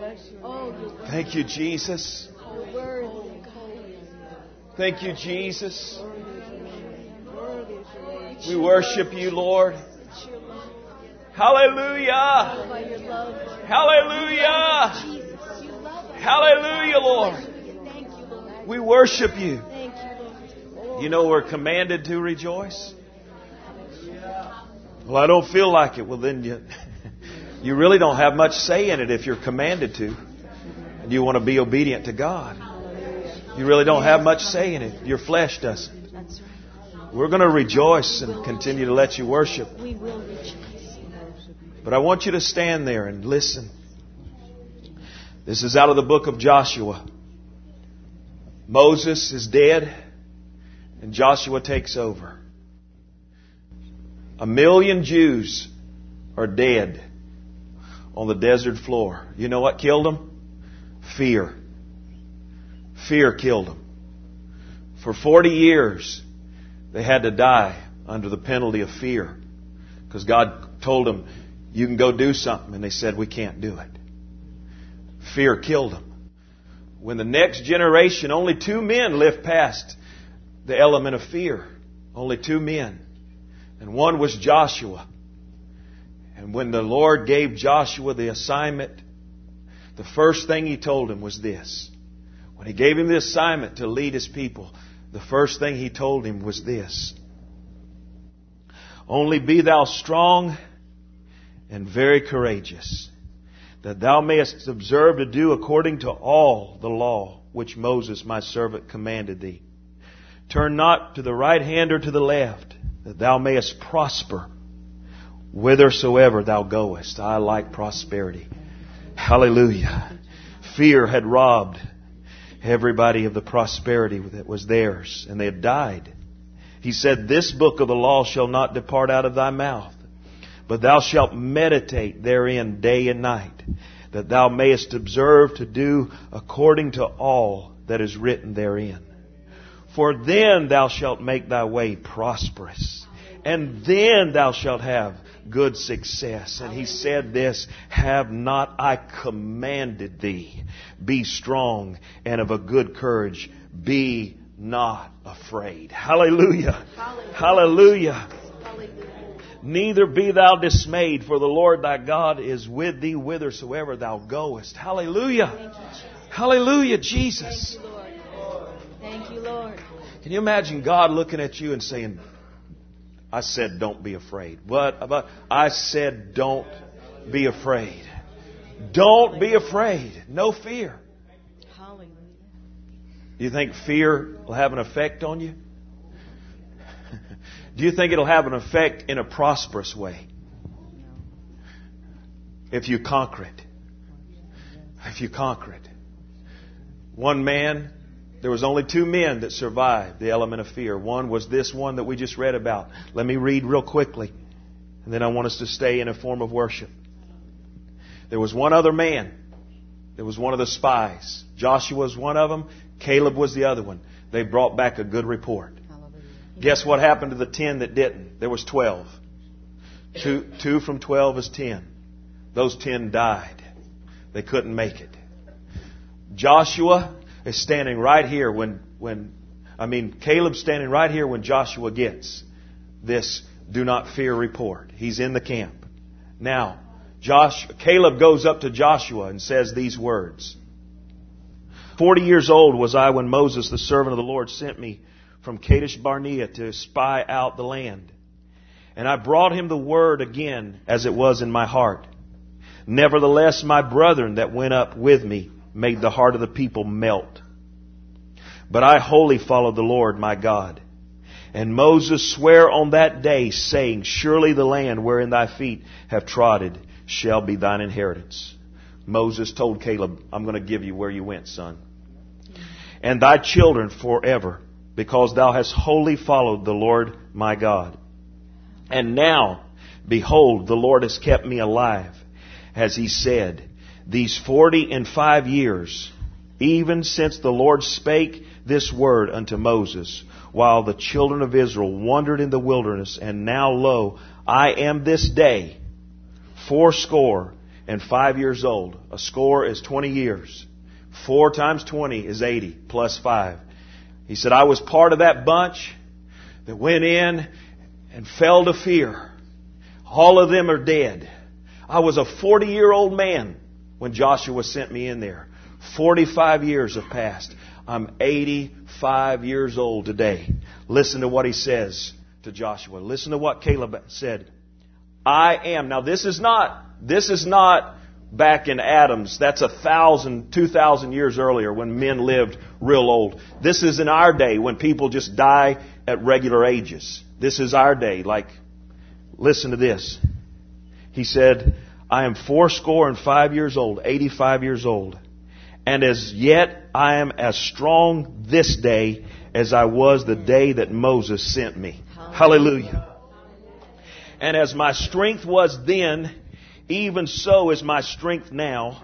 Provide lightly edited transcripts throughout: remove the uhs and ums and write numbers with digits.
Thank you, Jesus. Thank you, Jesus. We worship you, Lord. Hallelujah. Hallelujah. Hallelujah, Lord. We worship you. You know we're commanded to rejoice. Well, I don't feel like it. Well, then you really don't have much say in it if you're commanded to. And you want to be obedient to God. You really don't have much say in it. Your flesh doesn't. We're going to rejoice and continue to let you worship. But I want you to stand there and listen. This is out of the book of Joshua. Moses is dead and Joshua takes over. 1 million Jews are dead on the desert floor. You know what killed them? Fear. Fear killed them. For 40 years, they had to die under the penalty of fear. Because God told them, you can go do something. And they said, we can't do it. Fear killed them. When the next generation, only 2 men lived past the element of fear. Only 2 men. And one was Joshua. And when the Lord gave Joshua the assignment, the first thing He told him was this. When He gave him the assignment to lead His people, the first thing He told him was this. Only be thou strong and very courageous, that thou mayest observe to do according to all the law which Moses my servant commanded thee. Turn not to the right hand or to the left, that thou mayest prosper whithersoever thou goest. I like prosperity. Hallelujah. Fear had robbed everybody of the prosperity that was theirs, and they had died. He said, this book of the law shall not depart out of thy mouth, but thou shalt meditate therein day and night, that thou mayest observe to do according to all that is written therein. For then thou shalt make thy way prosperous, and then thou shalt have good success. And He said this, have not I commanded thee? Be strong and of a good courage. Be not afraid. Hallelujah. Hallelujah. Neither be thou dismayed, for the Lord thy God is with thee whithersoever thou goest. Hallelujah. Hallelujah, Jesus. Thank you, Lord. Thank you, Lord. Can you imagine God looking at you and saying, I said don't be afraid. What about? I said don't be afraid. Don't be afraid. No fear. Hallelujah. Do you think fear will have an effect on you? Do you think it'll have an effect in a prosperous way? If you conquer it. If you conquer it. One man, there was only 2 men that survived the element of fear. One was this one that we just read about. Let me read real quickly. And then I want us to stay in a form of worship. There was one other man. There was one of the spies. Joshua was one of them. Caleb was the other one. They brought back a good report. Guess what happened to the 10 that didn't? There was 12. 2 from 12 is 10. Those 10 died. They couldn't make it. Joshua is standing right here Caleb's standing right here when Joshua gets this do not fear report. He's in the camp. Now, Caleb goes up to Joshua and says these words. 40 years old was I when Moses, the servant of the Lord, sent me from Kadesh Barnea to spy out the land. And I brought him the word again as it was in my heart. Nevertheless, my brethren that went up with me made the heart of the people melt. But I wholly followed the Lord my God. And Moses sware on that day, saying, surely the land wherein thy feet have trodden shall be thine inheritance. Moses told Caleb, I'm going to give you where you went, son. And thy children forever, because thou hast wholly followed the Lord my God. And now, behold, the Lord has kept me alive, as He said, these 45 years, even since the Lord spake this word unto Moses, while the children of Israel wandered in the wilderness. And now, lo, I am this day 80 and 5 years old. A score is 20 years. 4 times 20 is 80 plus 5. He said, I was part of that bunch that went in and fell to fear. All of them are dead. I was a 40-year-old man when Joshua sent me in there. 45 years have passed. I'm 85 years old today. Listen to what he says to Joshua. Listen to what Caleb said. I am. Now this is not back in Adam's. That's 1,000, 2,000 years earlier when men lived real old. This is in our day when people just die at regular ages. This is our day. Listen to this. He said, I am 85 years old, 85 years old. And as yet I am as strong this day as I was the day that Moses sent me. Hallelujah. And as my strength was then, even so is my strength now.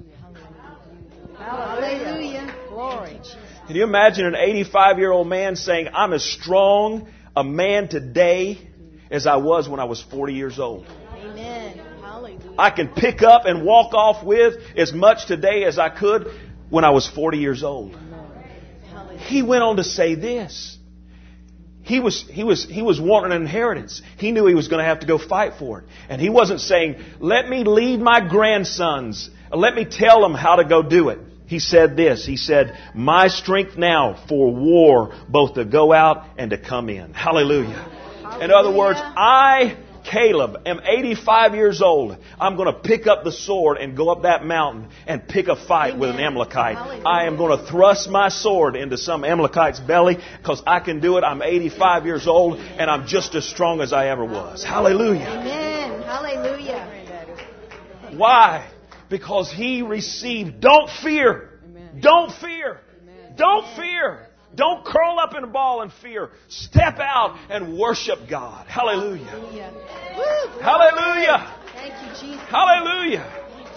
Hallelujah. Glory. Can you imagine an 85-year-old man saying, I'm as strong a man today as I was when I was 40 years old? Amen. Hallelujah. I can pick up and walk off with as much today as I could when I was 40 years old. He went on to say this. He was wanting an inheritance. He knew he was going to have to go fight for it. And he wasn't saying, let me lead my grandsons. Let me tell them how to go do it. He said this. He said, my strength now for war, both to go out and to come in. Hallelujah. In other words, I, Caleb, am 85 years old. I'm going to pick up the sword and go up that mountain and pick a fight with an Amalekite. I am going to thrust my sword into some Amalekite's belly because I can do it. I'm 85 years old and I'm just as strong as I ever was. Hallelujah. Amen. Hallelujah. Why? Because he received. Don't fear. Don't fear. Don't fear. Don't curl up in a ball in fear. Step out and worship God. Hallelujah. Hallelujah. Thank you, Jesus. Hallelujah.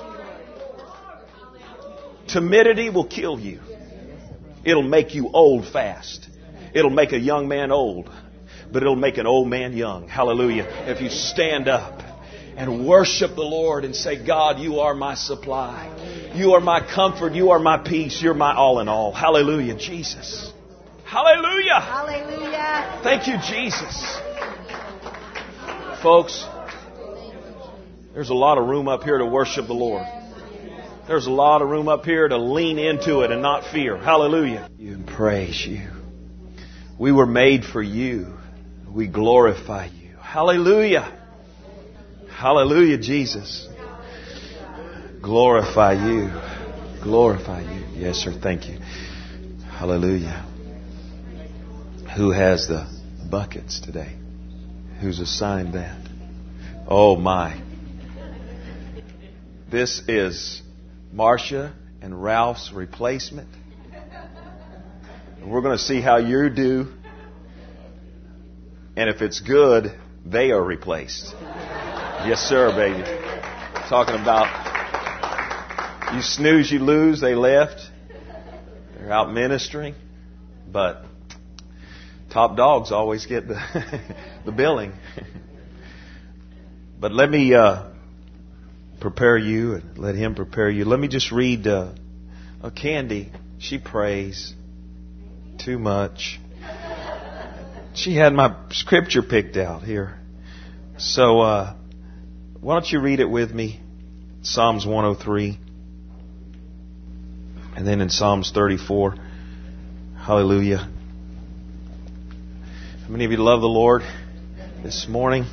Timidity will kill you. It'll make you old fast. It'll make a young man old, but it'll make an old man young. Hallelujah. If you stand up and worship the Lord and say, God, you are my supply. You are my comfort. You are my peace. You're my all in all. Hallelujah, Jesus. Hallelujah. Hallelujah. Thank you, Jesus. Folks, there's a lot of room up here to worship the Lord. There's a lot of room up here to lean into it and not fear. Hallelujah. You and praise you. We were made for you. We glorify you. Hallelujah. Hallelujah, Jesus. Glorify you. Glorify you. Yes, sir. Thank you. Hallelujah. Who has the buckets today? Who's assigned that? Oh, my. This is Marcia and Ralph's replacement. And we're going to see how you do. And if it's good, they are replaced. Yes, sir, baby. Talking about you snooze, you lose. They left. They're out ministering. But top dogs always get the billing. But let me prepare you and let him prepare you. Let me just read Candy. She prays too much. She had my scripture picked out here. So why don't you read it with me? Psalms 103. And then in Psalms 34. Hallelujah. How many of you love the Lord this morning?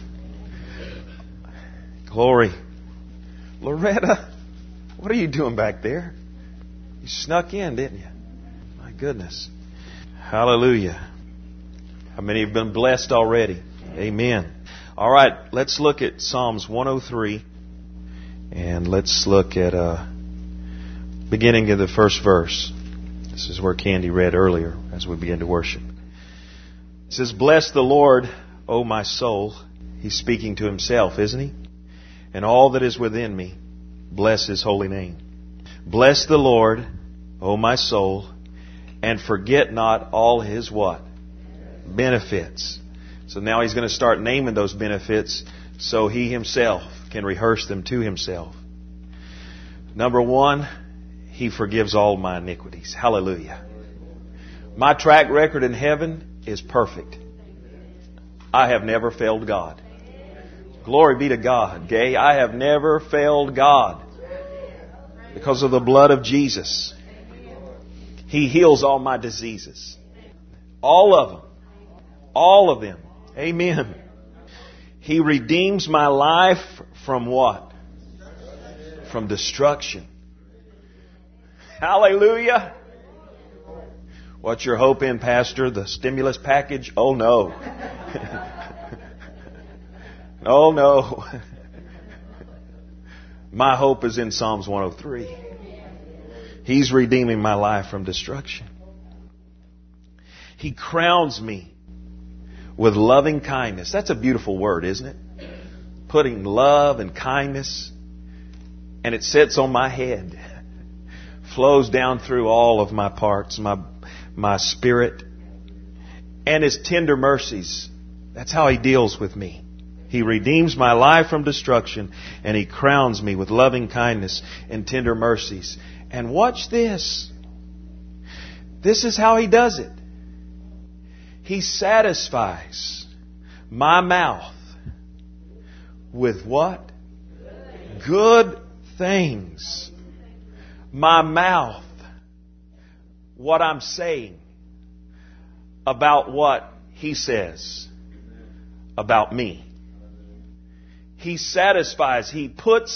Glory. Loretta, what are you doing back there? You snuck in, didn't you? My goodness. Hallelujah. How many have been blessed already? Amen. All right, let's look at Psalms 103. And let's look at beginning of the first verse. This is where Candy read earlier as we begin to worship. It says, bless the Lord, O my soul. He's speaking to himself, isn't he? And all that is within me, bless his holy name. Bless the Lord, O my soul, and forget not all his what? Benefits. So now he's going to start naming those benefits so he himself can rehearse them to himself. Number one, He forgives all my iniquities. Hallelujah. My track record in heaven is perfect. I have never failed God. Glory be to God. Gay, I have never failed God because of the blood of Jesus. He heals all my diseases. All of them. All of them. Amen. He redeems my life from what? From destruction. Hallelujah. What's your hope in, Pastor? The stimulus package? Oh, no. Oh, no. My hope is in Psalms 103. He's redeeming my life from destruction. He crowns me with loving kindness. That's a beautiful word, isn't it? Putting love and kindness, and it sits on my head, flows down through all of my parts, my spirit, and His tender mercies. That's how He deals with me. He redeems my life from destruction, and He crowns me with loving kindness and tender mercies. And watch this. This is how He does it. He satisfies my mouth with what? Good things. My mouth, what I'm saying about what He says about me. He satisfies. He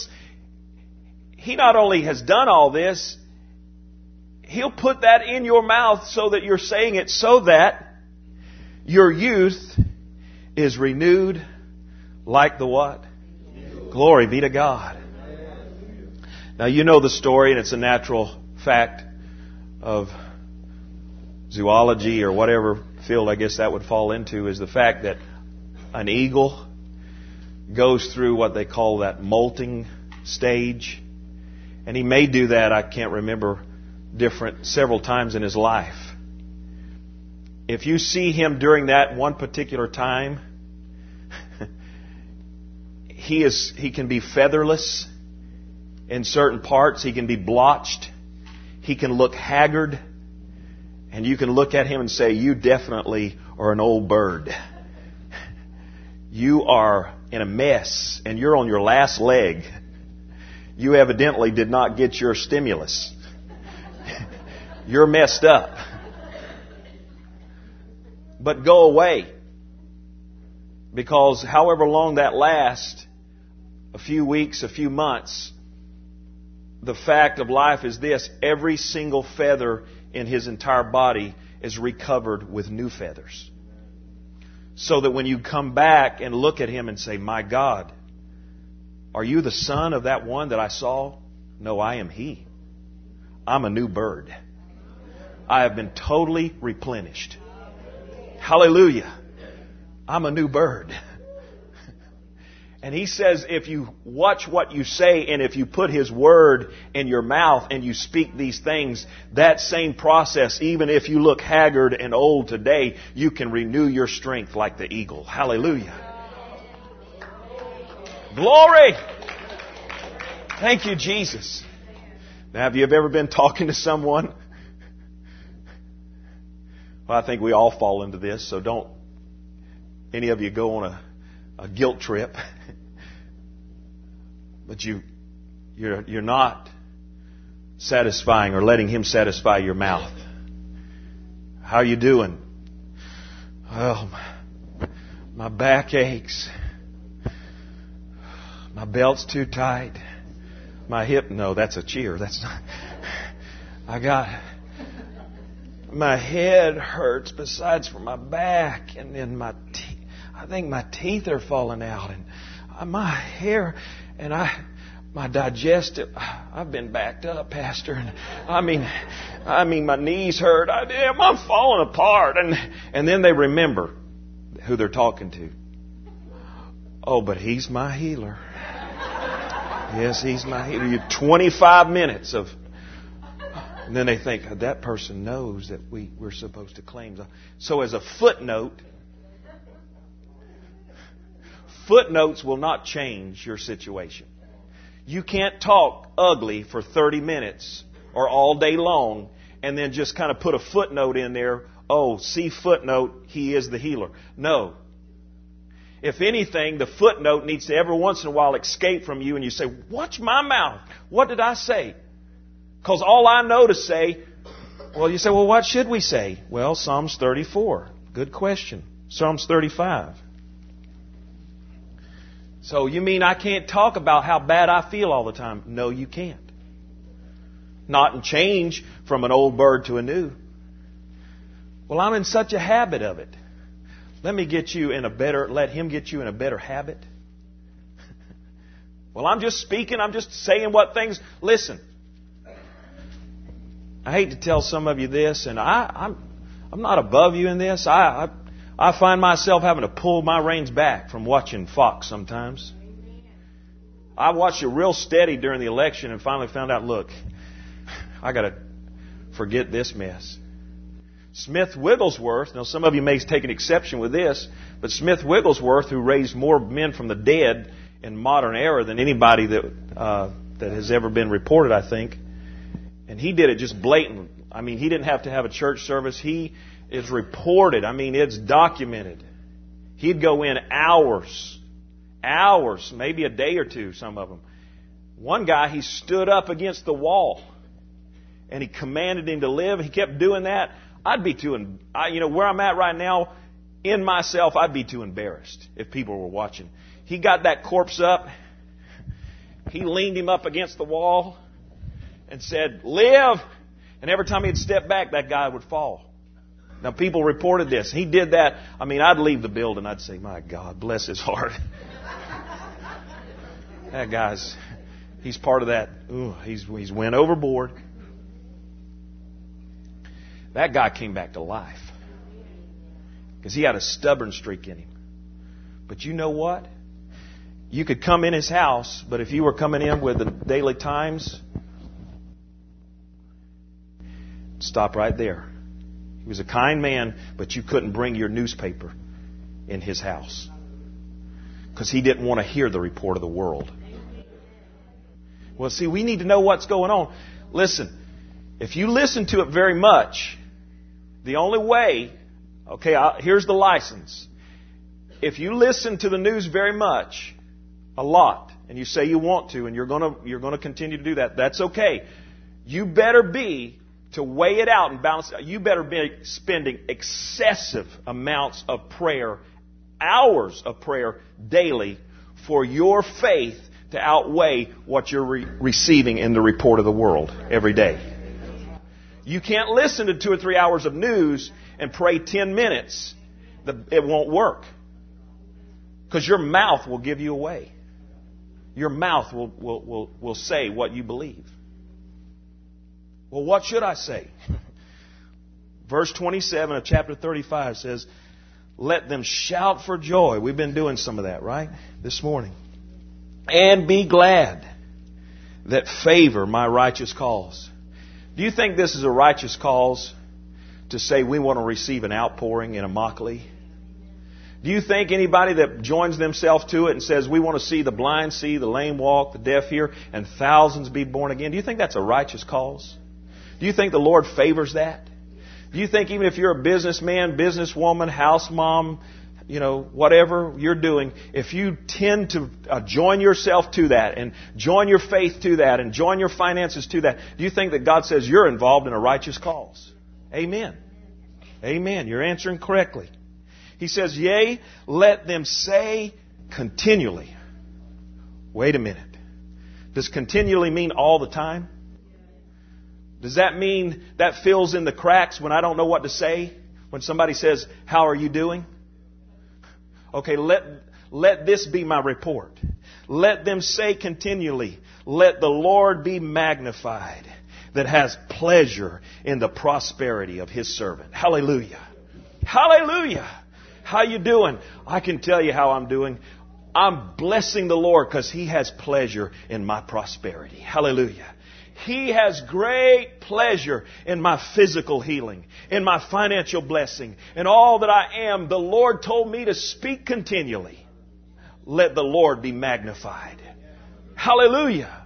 not only has done all this, He'll put that in your mouth so that you're saying it, so that your youth is renewed like the what? Glory be to God. Now you know the story, and it's a natural fact of zoology or whatever field I guess that would fall into, is the fact that an eagle goes through what they call that molting stage. And he may do that, I can't remember, several times in his life. If you see him during that one particular time, he can be featherless in certain parts. He can be blotched. He can look haggard. And you can look at him and say, you definitely are an old bird. You are in a mess and you're on your last leg. You evidently did not get your stimulus. You're messed up. But go away. Because however long that lasts, a few weeks, a few months, the fact of life is this: every single feather in his entire body is recovered with new feathers. So that when you come back and look at him and say, my God, are you the son of that one that I saw? No, I am he. I'm a new bird. I have been totally replenished. Hallelujah. I'm a new bird. And he says, if you watch what you say and if you put His Word in your mouth and you speak these things, that same process, even if you look haggard and old today, you can renew your strength like the eagle. Hallelujah. Glory. Thank you, Jesus. Now, have you ever been talking to someone? Well, I think we all fall into this, so don't any of you go on a guilt trip. But you're not satisfying or letting Him satisfy your mouth. How are you doing? Well, my back aches. My belt's too tight. My hip, no, that's a cheer. That's not. My head hurts besides from my back, and then I think my teeth are falling out, and my hair, and my digestive. I've been backed up, Pastor, and I mean my knees hurt. I'm falling apart, and then they remember who they're talking to. Oh, but He's my healer. Yes, He's my healer. You 25 minutes of. And then they think, that person knows that we're supposed to claim. So as a footnote, footnotes will not change your situation. You can't talk ugly for 30 minutes or all day long and then just kind of put a footnote in there. Oh, see footnote, He is the healer. No. If anything, the footnote needs to every once in a while escape from you and you say, watch my mouth. What did I say? Because all I know to say, well, you say, well, what should we say? Well, Psalms 34. Good question. Psalms 35. So you mean I can't talk about how bad I feel all the time? No, you can't. Not in change from an old bird to a new. Well, I'm in such a habit of it. Let Him get you in a better habit. Well, I'm just speaking, I'm just saying what things. Listen, I hate to tell some of you this, and I'm not above you in this. I find myself having to pull my reins back from watching Fox sometimes. I watched it real steady during the election and finally found out, look, I got to forget this mess. Smith Wigglesworth, now some of you may take an exception with this, but Smith Wigglesworth, who raised more men from the dead in modern era than anybody that has ever been reported, I think. And he did it just blatant. I mean, he didn't have to have a church service. He is reported. I mean, it's documented. He'd go in hours, maybe a day or two, some of them. One guy, he stood up against the wall and he commanded him to live. He kept doing that. I'd be where I'm at right now, in myself, I'd be too embarrassed if people were watching. He got that corpse up. He leaned him up against the wall and said, live. And every time he'd step back, that guy would fall. Now, people reported this. He did that. I mean, I'd leave the building. I'd say, my God, bless his heart. That guy's, he's part of that. Ooh, he's went overboard. That guy came back to life because he had a stubborn streak in him. But you know what? You could come in his house, but if you were coming in with the Daily Times, stop right there. He was a kind man, but you couldn't bring your newspaper in his house because he didn't want to hear the report of the world. Well, see, we need to know what's going on. Listen, if you listen to it very much, the only way, here's the license. If you listen to the news very much, a lot, and you say you want to, and you're going to continue to do that, that's okay. You better be, to weigh it out and balance it out, you better be spending excessive amounts of prayer, hours of prayer daily for your faith to outweigh what you're receiving in the report of the world every day. You can't listen to 2 or 3 hours of news and pray 10 minutes. It won't work. Because your mouth will give you away. Your mouth will say what you believe. Well, what should I say? Verse 27 of chapter 35 says, let them shout for joy. We've been doing some of that, right? This morning. And be glad that favor my righteous cause. Do you think this is a righteous cause to say we want to receive an outpouring in Immokalee? Do you think anybody that joins themselves to it and says we want to see the blind see, the lame walk, the deaf hear, and thousands be born again, do you think that's a righteous cause? Do you think the Lord favors that? Do you think even if you're a businessman, businesswoman, house mom, whatever you're doing, if you tend to join yourself to that and join your faith to that and join your finances to that, do you think that God says you're involved in a righteous cause? Amen. Amen. You're answering correctly. He says, yea, let them say continually. Wait a minute. Does continually mean all the time? Does that mean that fills in the cracks when I don't know what to say? When somebody says, how are you doing? Okay, let this be my report. Let them say continually, let the Lord be magnified that has pleasure in the prosperity of His servant. Hallelujah. Hallelujah. How you doing? I can tell you how I'm doing. I'm blessing the Lord because He has pleasure in my prosperity. Hallelujah. He has great pleasure in my physical healing, in my financial blessing, in all that I am. The Lord told me to speak continually. Let the Lord be magnified. Hallelujah.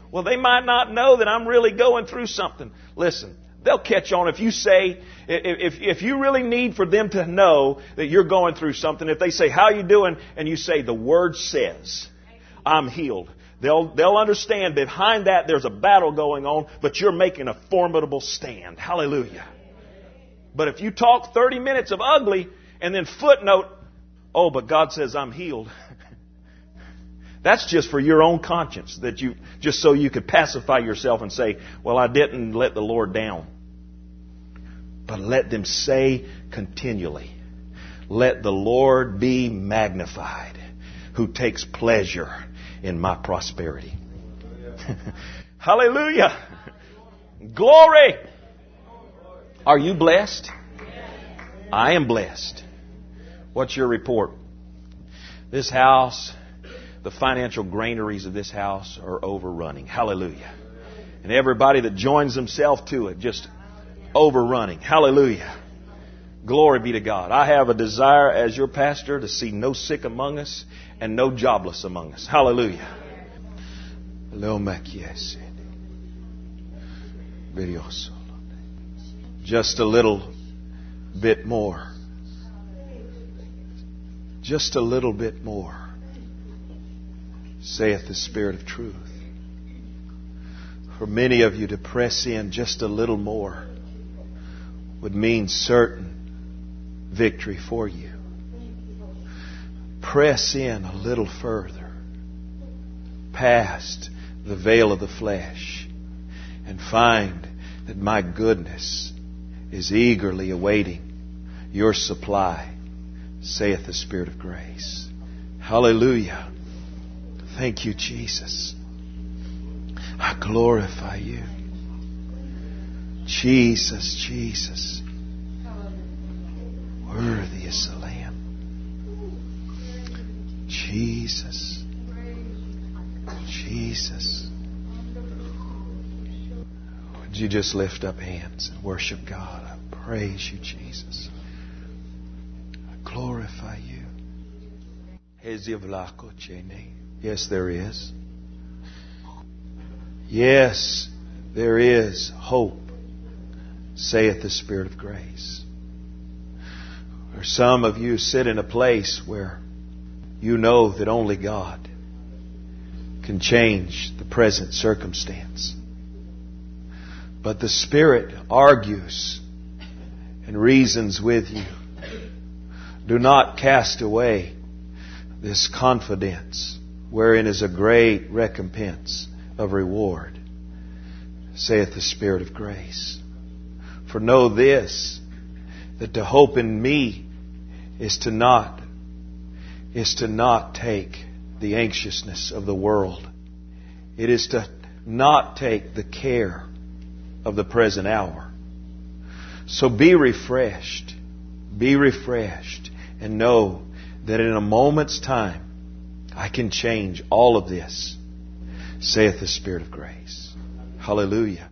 Well, they might not know that I'm really going through something. Listen, they'll catch on if you say, if you really need for them to know that you're going through something, if they say, how you doing? And you say, the Word says, I'm healed. They'll understand behind that there's a battle going on, but you're making a formidable stand. Hallelujah. But if you talk 30 minutes of ugly and then footnote, oh, but God says I'm healed. That's just for your own conscience, that you just so you could pacify yourself and say, well, I didn't let the Lord down. But let them say continually, let the Lord be magnified, who takes pleasure in my prosperity. Hallelujah. Glory. Are you blessed? I am blessed. What's your report? This house, the financial granaries of this house are overrunning. Hallelujah. And everybody that joins themselves to it, just overrunning. Hallelujah. Glory be to God. I have a desire as your pastor to see no sick among us and no jobless among us. Hallelujah. Just a little bit more. Just a little bit more, saith the Spirit of truth. For many of you to press in just a little more would mean certain victory for you. Press in a little further, past the veil of the flesh, and find that my goodness is eagerly awaiting your supply, saith the Spirit of grace. Hallelujah. Thank you, Jesus. I glorify you. Jesus, Jesus. Worthy is the Lamb. Jesus. Jesus. Would you just lift up hands and worship God? I praise you, Jesus. I glorify you. Yes, there is. Yes, there is hope, saith the Spirit of grace. Or some of you sit in a place where you know that only God can change the present circumstance. But the Spirit argues and reasons with you. Do not cast away this confidence, wherein is a great recompense of reward, saith the Spirit of grace. For know this, that to hope in me is to not take the anxiousness of the world. It is to not take the care of the present hour. So be refreshed, and know that in a moment's time I can change all of this, saith the Spirit of grace. Hallelujah.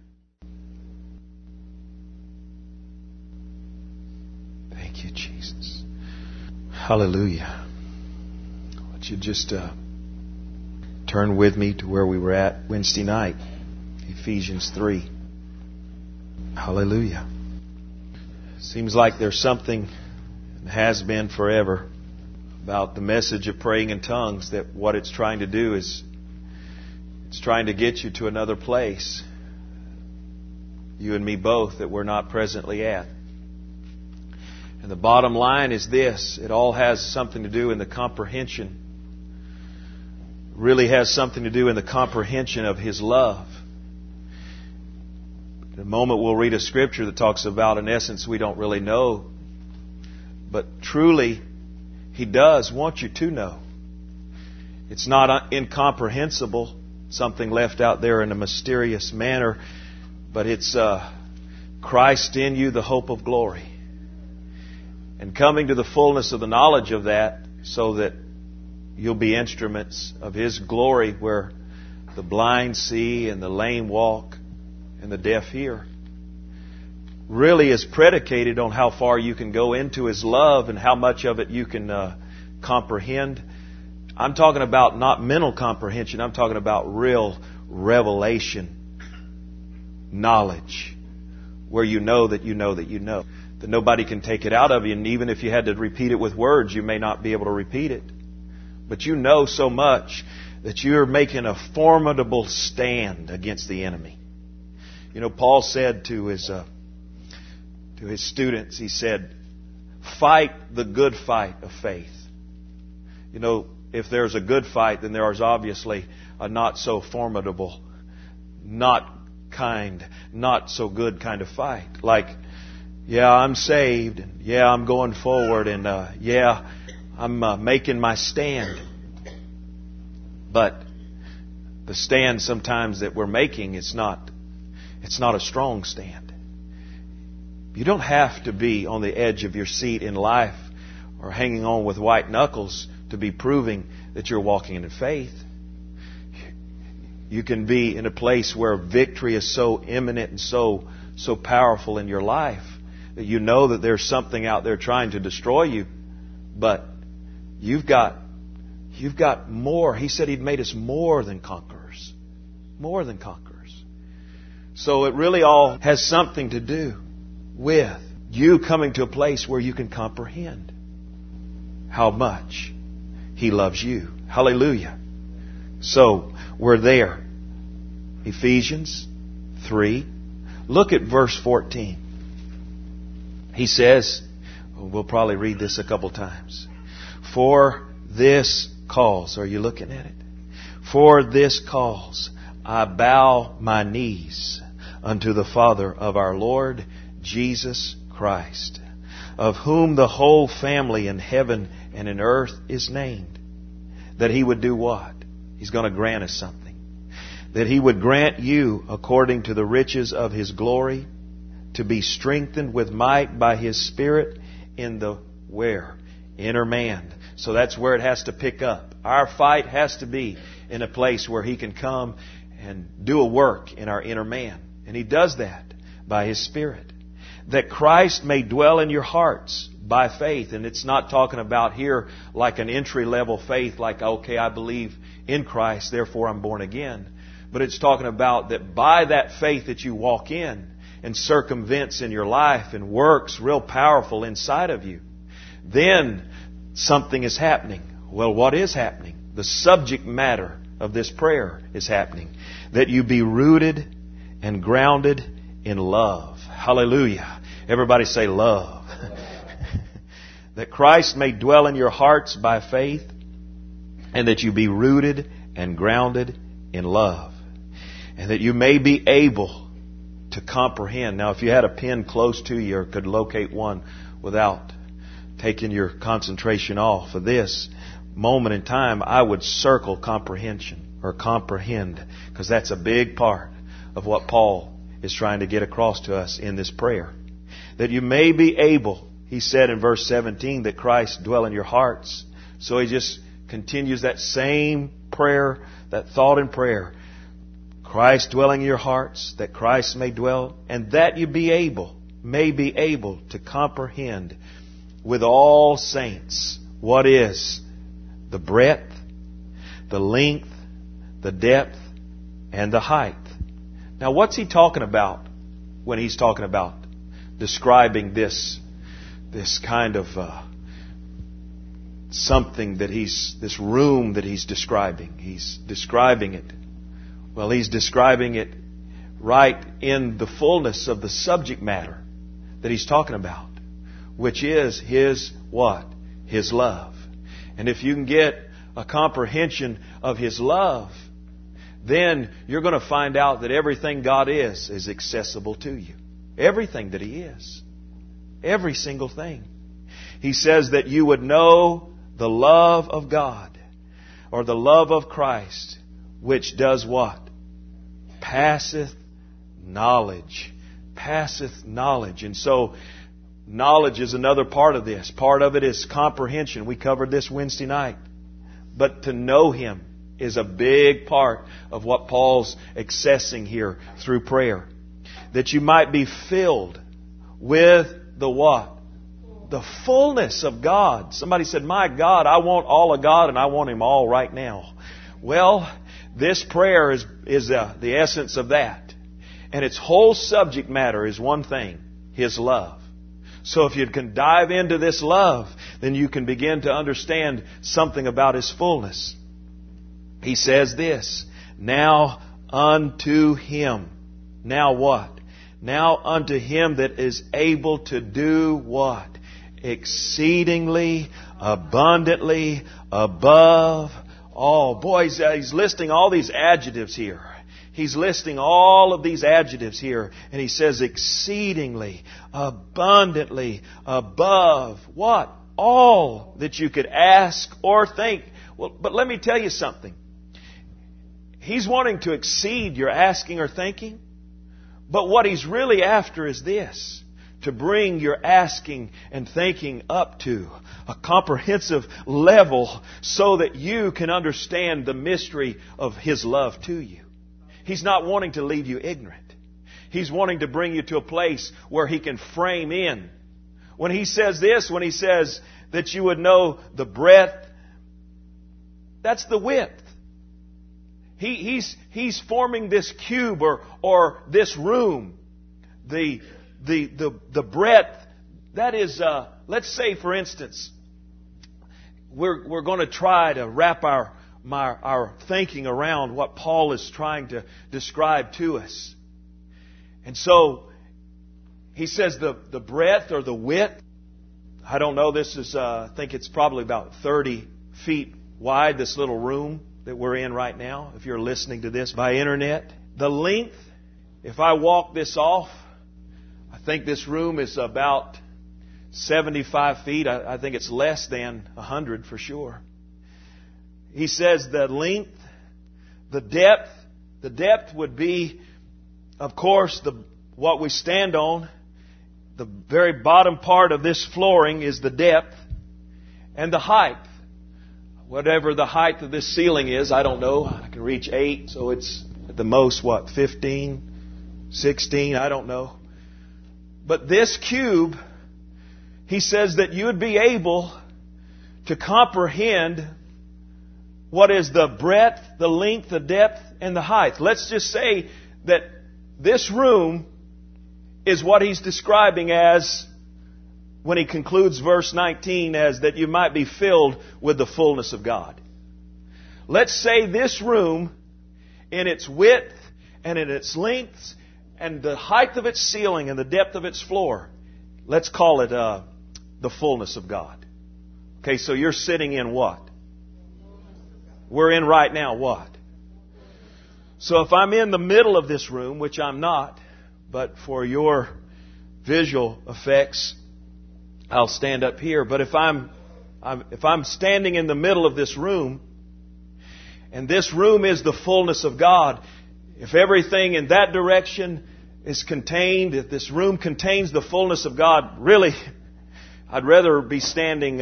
Thank you, Jesus. Hallelujah. Would you just turn with me to where we were at Wednesday night, Ephesians 3. Hallelujah. Seems like there's something, and has been forever, about the message of praying in tongues, that what it's trying to do is it's trying to get you to another place, you and me both, that we're not presently at. And the bottom line is this: it all has something to do in the comprehension, really has something to do in the comprehension of His love. In a moment we'll read a scripture that talks about an essence we don't really know, but truly He does want you to know. It's not incomprehensible, something left out there in a mysterious manner, but it's Christ in you, the hope of glory. And coming to the fullness of the knowledge of that, so that you'll be instruments of His glory, where the blind see and the lame walk and the deaf hear, really is predicated on how far you can go into His love and how much of it you can comprehend. I'm talking about not mental comprehension. I'm talking about real revelation, knowledge, where you know that you know that you know. That nobody can take it out of you, and even if you had to repeat it with words, you may not be able to repeat it. But you know so much that you're making a formidable stand against the enemy. You know, Paul said to his students, he said, fight the good fight of faith. You know, if there's a good fight, then there is obviously a not so formidable, not kind, not so good kind of fight. Like, yeah, I'm saved, and yeah, I'm going forward, and yeah, I'm making my stand. But the stand sometimes that we're making, it's not a strong stand. You don't have to be on the edge of your seat in life or hanging on with white knuckles to be proving that you're walking in faith. You can be in a place where victory is so imminent and so powerful in your life that you know that there's something out there trying to destroy you, but you've got more. He said He'd made us more than conquerors. More than conquerors. So it really all has something to do with you coming to a place where you can comprehend how much He loves you. Hallelujah. So we're there. Ephesians 3. Look at verse 14. He says, we'll probably read this a couple times. For this cause, are you looking at it? For this cause I bow my knees unto the Father of our Lord Jesus Christ, of whom the whole family in heaven and in earth is named. That He would do what? He's going to grant us something. That He would grant you, according to the riches of His glory, to be strengthened with might by His Spirit in the where? Inner man. So that's where it has to pick up. Our fight has to be in a place where He can come and do a work in our inner man. And He does that by His Spirit. That Christ may dwell in your hearts by faith. And it's not talking about here like an entry-level faith, like, okay, I believe in Christ, therefore I'm born again. But it's talking about that by that faith that you walk in and circumvents in your life and works real powerful inside of you, then something is happening. Well, what is happening? The subject matter of this prayer is happening. That you be rooted and grounded in love. Hallelujah. Everybody say love. That Christ may dwell in your hearts by faith, and that you be rooted and grounded in love. And that you may be able to comprehend. Now, if you had a pen close to you or could locate one without taking your concentration off of this moment in time, I would circle comprehension or comprehend, because that's a big part of what Paul is trying to get across to us in this prayer. That you may be able, he said in verse 17, that Christ dwell in your hearts. So he just continues that same prayer, that thought in prayer. Christ dwelling in your hearts, that Christ may dwell, and that you may be able to comprehend with all saints what is the breadth, the length, the depth, and the height. Now, what's he talking about when he's talking about describing this kind of something that this room that he's describing? He's describing it. Well, he's describing it right in the fullness of the subject matter that he's talking about, which is His what? His love. And if you can get a comprehension of His love, then you're going to find out that everything God is accessible to you. Everything that He is. Every single thing. He says that you would know the love of God, or the love of Christ, which does what? Passeth knowledge. Passeth knowledge. And so, knowledge is another part of this. Part of it is comprehension. We covered this Wednesday night. But to know Him is a big part of what Paul's accessing here through prayer. That you might be filled with the what? The fullness of God. Somebody said, my God, I want all of God and I want Him all right now. Well, This prayer is the essence of that. And its whole subject matter is one thing: His love. So if you can dive into this love, then you can begin to understand something about His fullness. He says this: now unto Him. Now what? Now unto Him that is able to do what? Exceedingly, abundantly, above all. Boy, he's listing all these adjectives here. He's listing all of these adjectives here. And he says exceedingly, abundantly, above what? All that you could ask or think. Well, but let me tell you something. He's wanting to exceed your asking or thinking. But what He's really after is this: to bring your asking and thinking up to a comprehensive level so that you can understand the mystery of His love to you. He's not wanting to leave you ignorant. He's wanting to bring you to a place where He can frame in. When He says this, when He says that you would know the breadth, that's the width. He's forming this cube or this room. The breadth, that is, let's say for instance, we're going to try to wrap our thinking around what Paul is trying to describe to us. And so, he says the breadth or the width, I don't know, this is, I think it's probably about 30 feet wide, this little room that we're in right now, if you're listening to this by internet. The length, if I walk this off, I think this room is about 75 feet. I think it's less than 100 for sure. He says the length, the depth would be, of course, what we stand on. The very bottom part of this flooring is the depth, and the height. Whatever the height of this ceiling is, I don't know. I can reach 8, so it's at the most, 15, 16, I don't know. But this cube, he says that you would be able to comprehend what is the breadth, the length, the depth, and the height. Let's just say that this room is what he's describing as, when he concludes verse 19, as that you might be filled with the fullness of God. Let's say this room, in its width and in its length and the height of its ceiling and the depth of its floor, let's call it the fullness of God. Okay, so you're sitting in what? We're in right now what? So if I'm in the middle of this room, which I'm not, but for your visual effects, I'll stand up here. But if I'm standing in the middle of this room, and this room is the fullness of God, if everything in that direction is contained, if this room contains the fullness of God, really, I'd rather be standing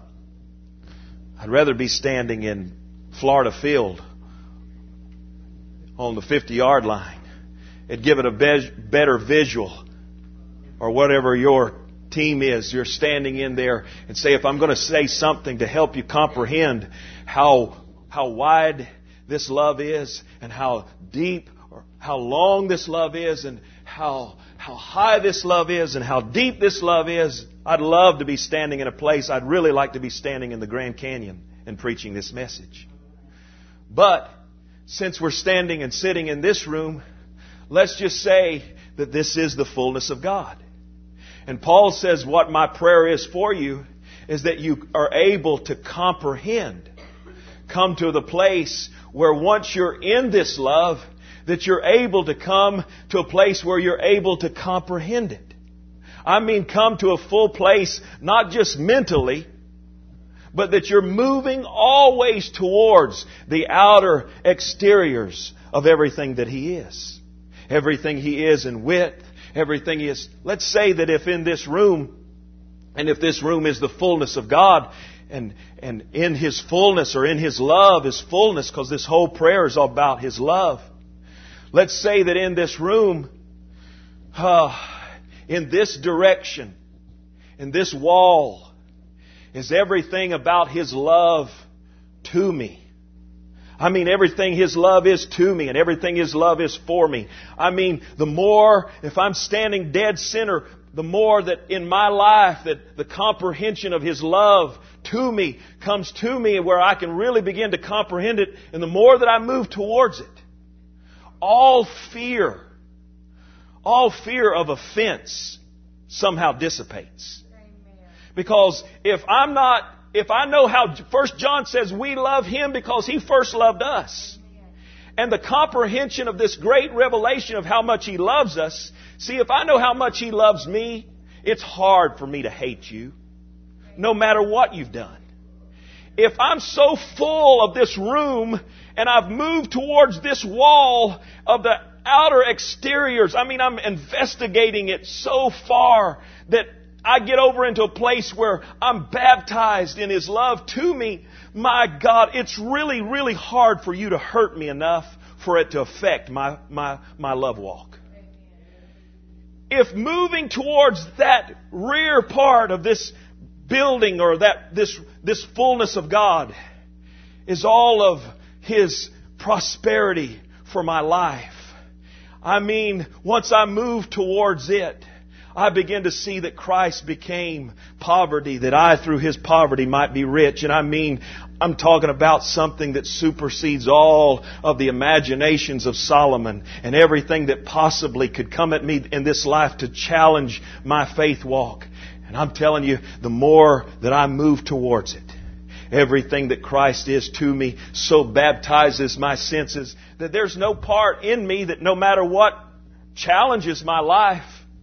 in Florida Field on the 50-yard line. It'd give it a better visual, or whatever your team is. You're standing in there and say, if I'm going to say something to help you comprehend how wide this love is, and how deep or how long this love is, and how high this love is, and how deep this love is, I'd love to be standing in a place. I'd really like to be standing in the Grand Canyon and preaching this message. But since we're standing and sitting in this room, let's just say that this is the fullness of God. And Paul says what my prayer is for you is that you are able to comprehend. Come to the place where once you're in this love, that you're able to come to a place where you're able to comprehend it. I mean, come to a full place, not just mentally, but that you're moving always towards the outer exteriors of everything that He is. Everything He is in width, everything He is. Let's say that if in this room, and if this room is the fullness of God, and in His fullness, or in His love, His fullness, because this whole prayer is all about His love. Let's say that in this room, in this direction, in this wall, is everything about His love to me. I mean, everything His love is to me and everything His love is for me. I mean, the more, if I'm standing dead center, the more that in my life that the comprehension of His love to me comes to me where I can really begin to comprehend it. And the more that I move towards it, all fear of offense somehow dissipates. Because if I know how 1 John says we love Him because He first loved us. And the comprehension of this great revelation of how much He loves us. See, if I know how much He loves me, it's hard for me to hate you. No matter what you've done. If I'm so full of this room and I've moved towards this wall of the outer exteriors, I mean, I'm investigating it so far that I get over into a place where I'm baptized in His love to me. My God, it's really, really hard for you to hurt me enough for it to affect my love walk. If moving towards that rear part of this building or this fullness of God is all of His prosperity for my life, I mean, once I move towards it, I begin to see that Christ became poverty, that I through His poverty might be rich. And I mean, I'm talking about something that supersedes all of the imaginations of Solomon and everything that possibly could come at me in this life to challenge my faith walk. And I'm telling you, the more that I move towards it, everything that Christ is to me so baptizes my senses that there's no part in me that no matter what challenges my life.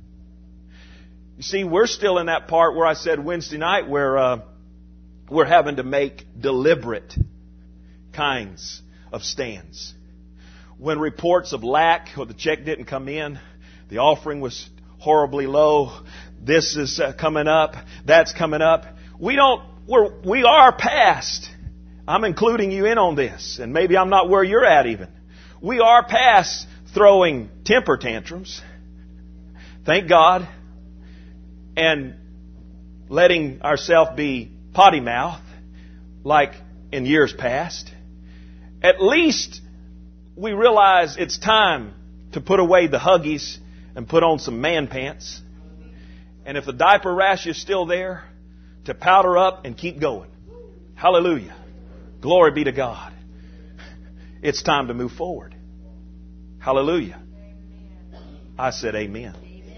You see, we're still in that part where I said Wednesday night where we're having to make deliberate kinds of stands. When reports of lack or the check didn't come in, the offering was horribly low, this is coming up, that's coming up. We are past. I'm including you in on this, and maybe I'm not where you're at even. We are past throwing temper tantrums. Thank God. And letting ourselves be potty mouth like in years past. At least we realize it's time to put away the Huggies and put on some man pants. And if the diaper rash is still there, to powder up and keep going. Hallelujah. Glory be to God. It's time to move forward. Hallelujah. I said amen.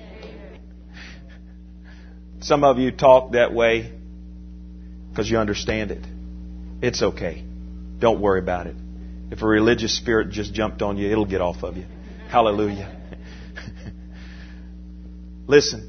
Some of you talk that way because you understand it. It's okay. Don't worry about it. If a religious spirit just jumped on you, it'll get off of you. Hallelujah. Listen.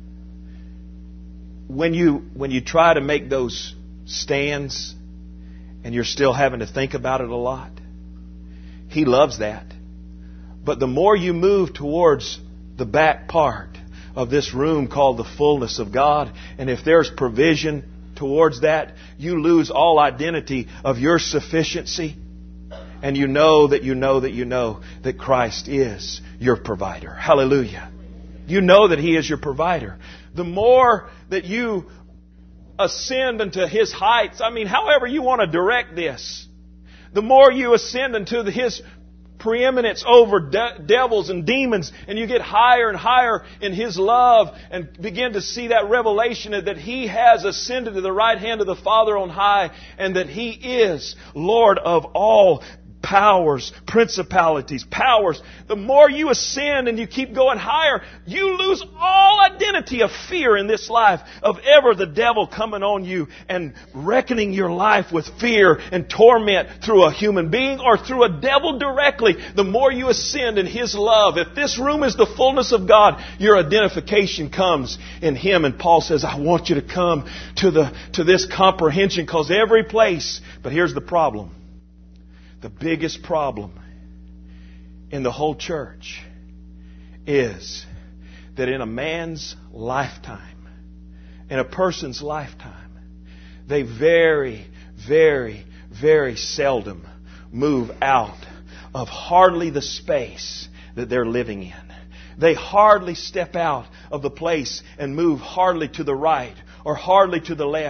When you try to make those stands and you're still having to think about it a lot, He loves that. But the more you move towards the back part of this room called the fullness of God, and if there's provision towards that, you lose all identity of your sufficiency, and you know that Christ is your provider. Hallelujah. You know that He is your provider. The more that you ascend into His heights, I mean, however you want to direct this, the more you ascend into His preeminence over devils and demons, and you get higher and higher in His love and begin to see that revelation that He has ascended to the right hand of the Father on high, and that He is Lord of all powers, principalities, powers. The more you ascend and you keep going higher, you lose all identity of fear in this life, of ever the devil coming on you and reckoning your life with fear and torment through a human being or through a devil directly. The more you ascend in His love, if this room is the fullness of God, your identification comes in Him. And Paul says, I want you to come to this comprehension, because every place, but here's the problem. The biggest problem in the whole church is that in a man's lifetime, in a person's lifetime, they very, very, very seldom move out of hardly the space that they're living in. They hardly step out of the place and move hardly to the right or hardly to the left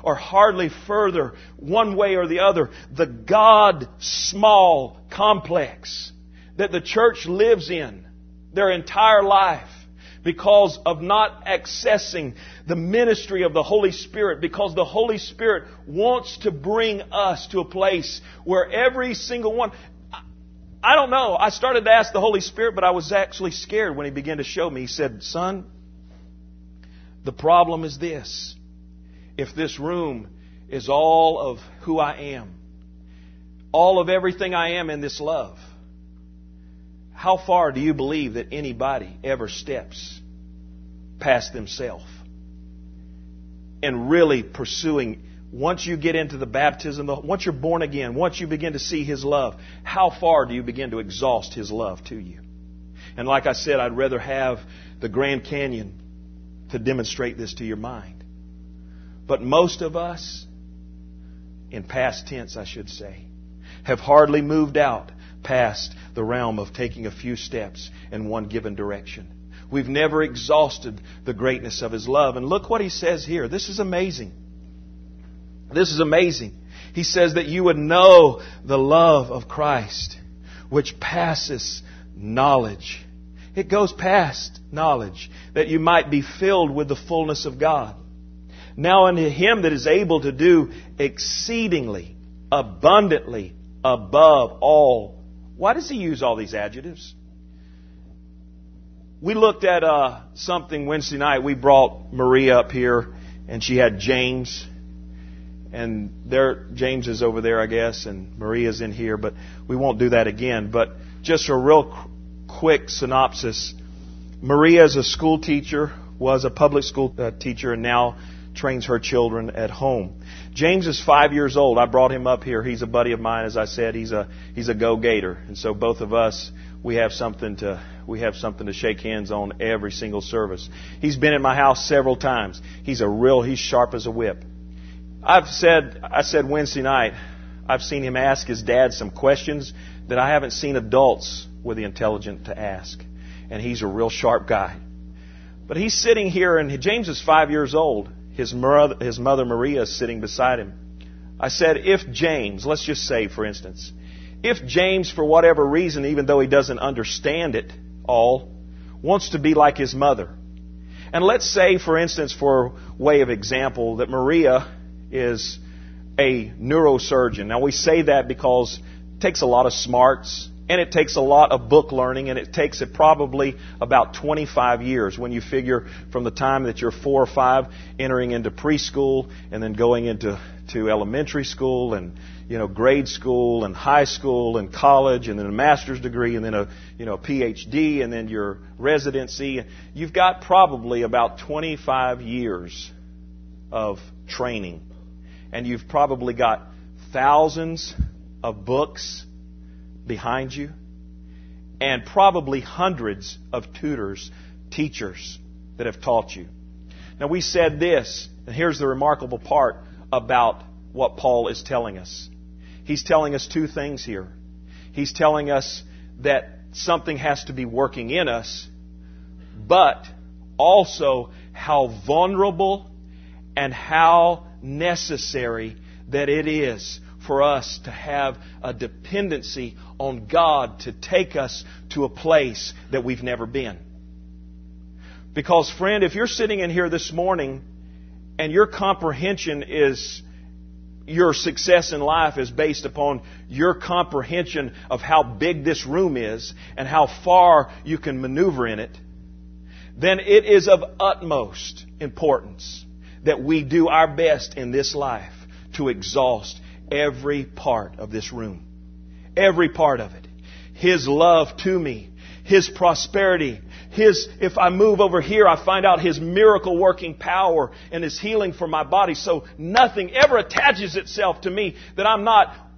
or hardly further one way or the other. The God-small complex that the church lives in their entire life because of not accessing the ministry of the Holy Spirit, because the Holy Spirit wants to bring us to a place where every single one... I don't know. I started to ask the Holy Spirit, but I was actually scared when He began to show me. He said, "Son, the problem is this. If this room is all of who I am, all of everything I am in this love, how far do you believe that anybody ever steps past themselves and really pursuing, once you get into the baptism, once you're born again, once you begin to see His love, how far do you begin to exhaust His love to you?" And like I said, I'd rather have the Grand Canyon to demonstrate this to your mind. But most of us, in past tense I should say, have hardly moved out past the realm of taking a few steps in one given direction. We've never exhausted the greatness of His love. And look what He says here. This is amazing. This is amazing. He says that you would know the love of Christ, which passes knowledge. It goes past knowledge, that you might be filled with the fullness of God. Now unto Him that is able to do exceedingly, abundantly, above all. Why does He use all these adjectives? We looked at something Wednesday night. We brought Maria up here, and she had James. And James is over there, I guess, and Maria's in here. But we won't do that again. But just a real quick synopsis. Maria is a school teacher, was a public school teacher, and now trains her children at home. James is 5 years old. I brought him up here. He's a buddy of mine. As I said, he's a go-gator. And so both of us, we have something to shake hands on every single service. He's been at my house several times. He's sharp as a whip. I said Wednesday night, I've seen him ask his dad some questions that I haven't seen adults with the intelligence to ask. And he's a real sharp guy. But he's sitting here, and James is 5 years old. His mother Maria is sitting beside him. I said, if James, let's just say, for instance, if James, for whatever reason, even though he doesn't understand it all, wants to be like his mother. And let's say, for instance, for way of example, that Maria is a neurosurgeon. Now we say that because it takes a lot of smarts, and it takes a lot of book learning, and it takes it probably about 25 years when you figure from the time that you're 4 or 5 entering into preschool and then going into elementary school and grade school and high school and college and then a master's degree and then a PhD and then your residency. You've got probably about 25 years of training, and you've probably got thousands of books behind you, and probably hundreds of tutors, teachers that have taught you. Now we said this, and here's the remarkable part about what Paul is telling us. He's telling us two things here. He's telling us that something has to be working in us, but also how vulnerable and how necessary that it is for us to have a dependency on God to take us to a place that we've never been. Because, friend, if you're sitting in here this morning and your comprehension is, your success in life is based upon your comprehension of how big this room is and how far you can maneuver in it, then it is of utmost importance that we do our best in this life to exhaust every part of this room. Every part of it. His love to me. His prosperity. If I move over here, I find out His miracle working power and His healing for my body. So nothing ever attaches itself to me that I've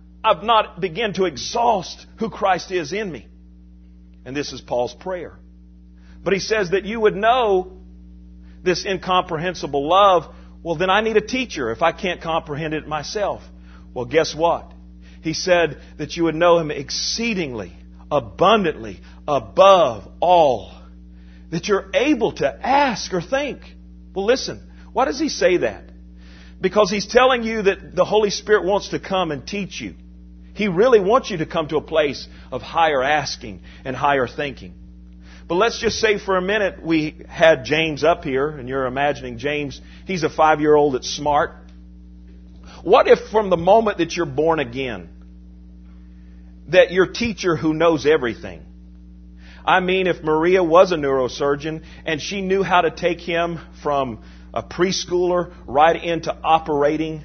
not begun to exhaust who Christ is in me. And this is Paul's prayer. But he says that you would know this incomprehensible love. Well, then I need a teacher if I can't comprehend it myself. Well, guess what? He said that you would know Him exceedingly, abundantly, above all, that you're able to ask or think. Well, listen, why does he say that? Because He's telling you that the Holy Spirit wants to come and teach you. He really wants you to come to a place of higher asking and higher thinking. But let's just say for a minute we had James up here, and you're imagining James, he's a 5-year-old that's smart. What if from the moment that you're born again, that your teacher who knows everything, I mean, if Maria was a neurosurgeon and she knew how to take him from a preschooler right into operating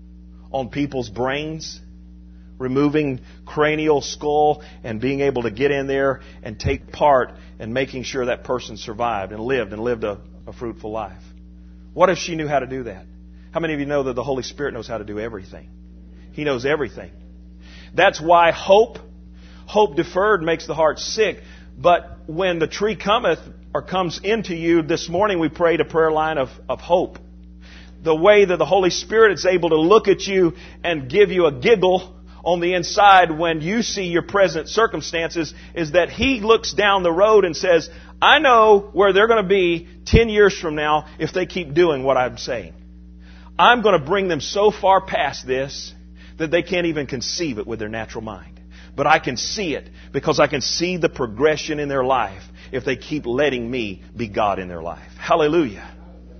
on people's brains, removing cranial skull and being able to get in there and take part in making sure that person survived and lived a fruitful life. What if she knew how to do that? How many of you know that the Holy Spirit knows how to do everything? He knows everything. That's why hope deferred makes the heart sick. But when the tree cometh or comes into you, this morning we prayed a prayer line of hope. The way that the Holy Spirit is able to look at you and give you a giggle on the inside when you see your present circumstances is that He looks down the road and says, I know where they're going to be 10 years from now if they keep doing what I'm saying. I'm going to bring them so far past this that they can't even conceive it with their natural mind. But I can see it because I can see the progression in their life if they keep letting me be God in their life. Hallelujah.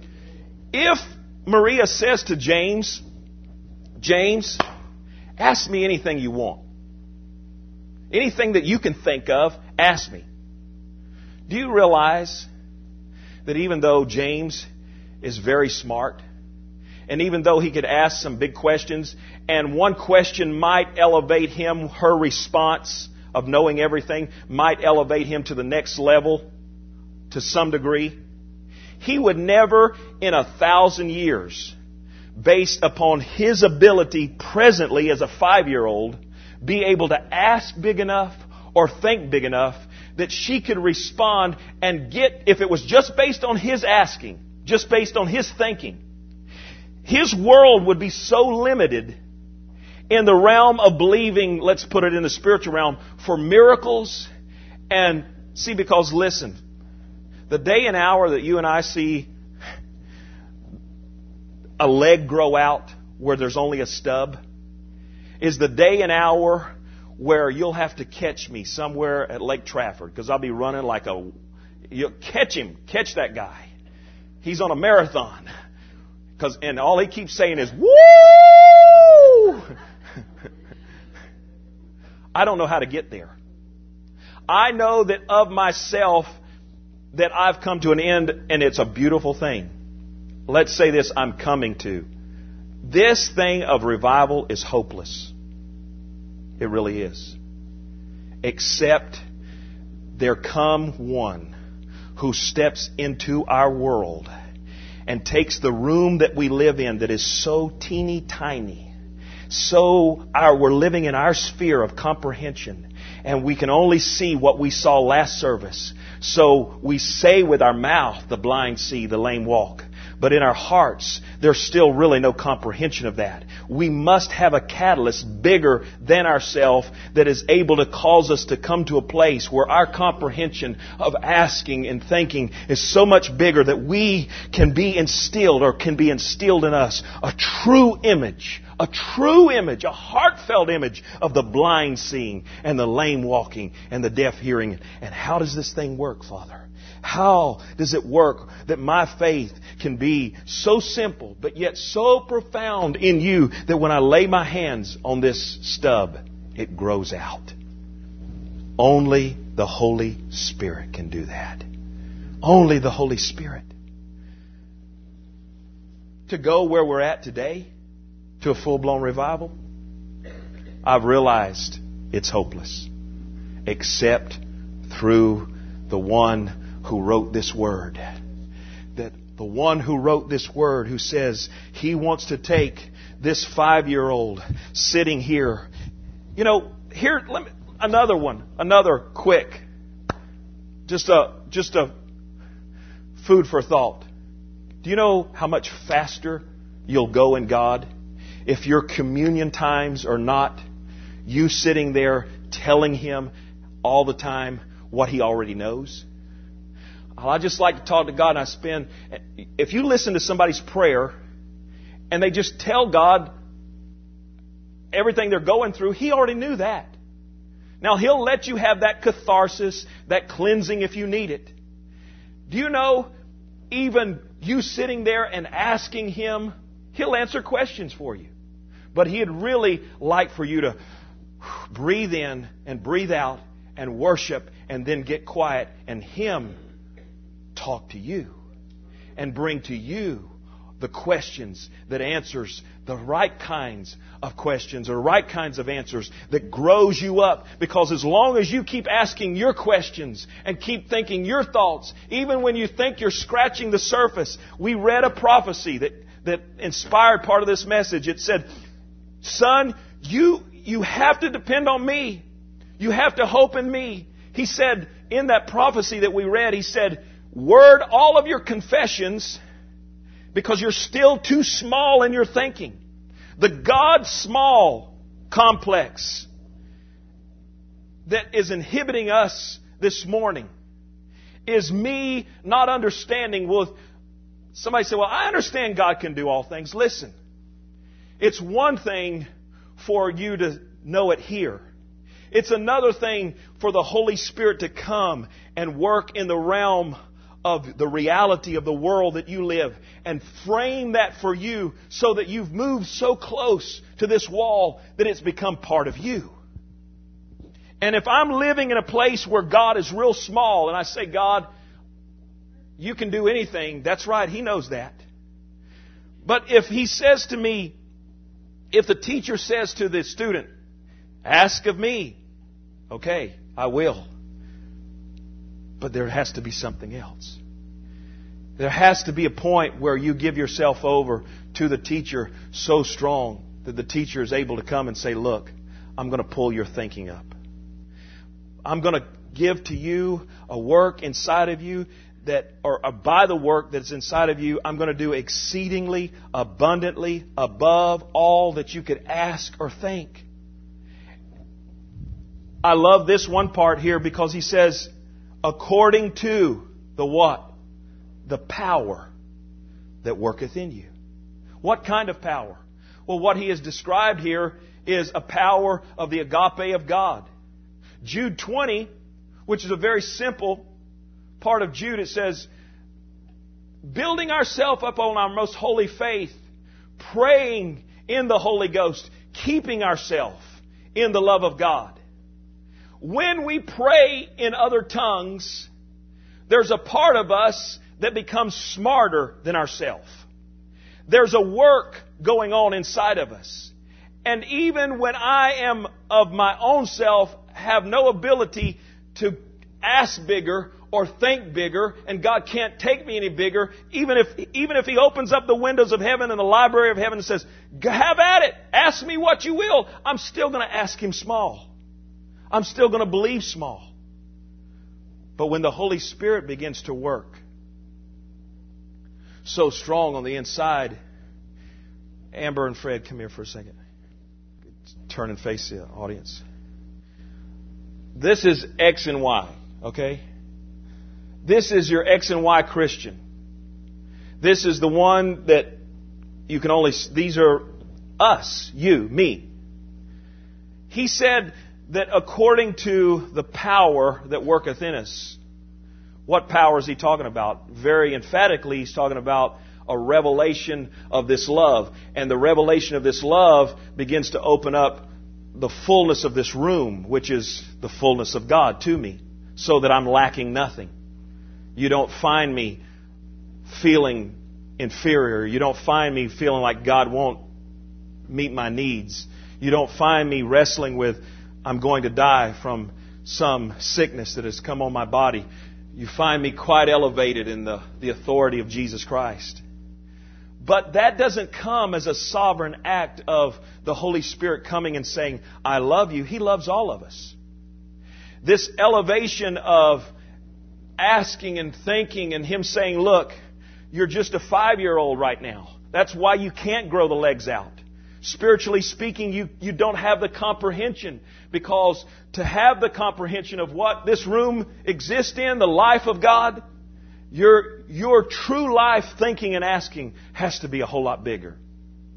If Maria says to James, James, ask me anything you want. Anything that you can think of, ask me. Do you realize that even though James is very smart, and even though he could ask some big questions, and one question might elevate him, her response of knowing everything might elevate him to the next level to some degree, he would never in 1,000 years, based upon his ability presently as a 5-year-old, be able to ask big enough or think big enough that she could respond and get, if it was just based on his asking, just based on his thinking, his world would be so limited in the realm of believing, let's put it in the spiritual realm, for miracles. And see, because listen, the day and hour that you and I see a leg grow out where there's only a stub is the day and hour where you'll have to catch me somewhere at Lake Trafford, because I'll be running like you'll catch him, catch that guy. He's on a marathon. And all he keeps saying is, woo! I don't know how to get there. I know that of myself that I've come to an end, and it's a beautiful thing. Let's say this, I'm coming to. This thing of revival is hopeless. It really is. Except there come one who steps into our world and takes the room that we live in that is so teeny tiny. We're living in our sphere of comprehension, and we can only see what we saw last service. So we say with our mouth, the blind see, the lame walk. But in our hearts, there's still really no comprehension of that. We must have a catalyst bigger than ourselves that is able to cause us to come to a place where our comprehension of asking and thinking is so much bigger that we can be instilled in us a true image, a heartfelt image of the blind seeing and the lame walking and the deaf hearing. And how does this thing work, Father? How does it work that my faith can be so simple but yet so profound in you that when I lay my hands on this stub, it grows out? Only the Holy Spirit can do that. Only the Holy Spirit. To go where we're at today, to a full-blown revival, I've realized it's hopeless. Except through the one who wrote this word. That the one who wrote this word, who says He wants to take this 5-year-old sitting here. Here, another quick, just a food for thought. Do you know how much faster you'll go in God if your communion times are not you sitting there telling Him all the time what He already knows? I just like to talk to God, and if you listen to somebody's prayer and they just tell God everything they're going through, He already knew that. Now, He'll let you have that catharsis, that cleansing if you need it. Do you know, even you sitting there and asking Him, He'll answer questions for you. But He'd really like for you to breathe in and breathe out and worship and then get quiet and Him talk to you and bring to you the questions that answers the right kinds of questions or right kinds of answers that grows you up. Because as long as you keep asking your questions and keep thinking your thoughts, even when you think you're scratching the surface, we read a prophecy that inspired part of this message. It said, son, you have to depend on me. You have to hope in me. He said in that prophecy that we read, He said, word all of your confessions because you're still too small in your thinking. The God small complex that is inhibiting us this morning is me not understanding. Well, somebody say, well, I understand God can do all things. Listen, it's one thing for you to know it here. It's another thing for the Holy Spirit to come and work in the realm of the reality of the world that you live and frame that for you so that you've moved so close to this wall that it's become part of you. And if I'm living in a place where God is real small and I say, God, you can do anything, that's right, He knows that. But if He says to me, if the teacher says to the student, ask of me, okay, I will. But there has to be something else. There has to be a point where you give yourself over to the teacher so strong that the teacher is able to come and say, look, I'm going to pull your thinking up. I'm going to give to you a work inside of you or by the work that's inside of you, I'm going to do exceedingly, abundantly, above all that you could ask or think. I love this one part here because he says, according to the what? The power that worketh in you. What kind of power? Well, what he has described here is a power of the agape of God. Jude 20, which is a very simple part of Jude, it says, building ourselves up on our most holy faith, praying in the Holy Ghost, keeping ourselves in the love of God. When we pray in other tongues, there's a part of us that becomes smarter than ourselves. There's a work going on inside of us. And even when I am of my own self, have no ability to ask bigger or think bigger, and God can't take me any bigger, even if He opens up the windows of heaven and the library of heaven and says, have at it, ask me what you will, I'm still going to ask Him small. I'm still going to believe small. But when the Holy Spirit begins to work so strong on the inside, Amber and Fred, come here for a second. Turn and face the audience. This is X and Y, okay? This is your X and Y Christian. This is the one that you can only... These are us, you, me. He said that according to the power that worketh in us. What power is he talking about? Very emphatically, he's talking about a revelation of this love. And the revelation of this love begins to open up the fullness of this room, which is the fullness of God to me, so that I'm lacking nothing. You don't find me feeling inferior. You don't find me feeling like God won't meet my needs. You don't find me wrestling with, I'm going to die from some sickness that has come on my body. You find me quite elevated in the authority of Jesus Christ. But that doesn't come as a sovereign act of the Holy Spirit coming and saying, I love you. He loves all of us. This elevation of asking and thinking and Him saying, look, you're just a 5-year-old right now. That's why you can't grow the legs out. Spiritually speaking, you don't have the comprehension, because to have the comprehension of what this room exists in, the life of God, your true life thinking and asking has to be a whole lot bigger.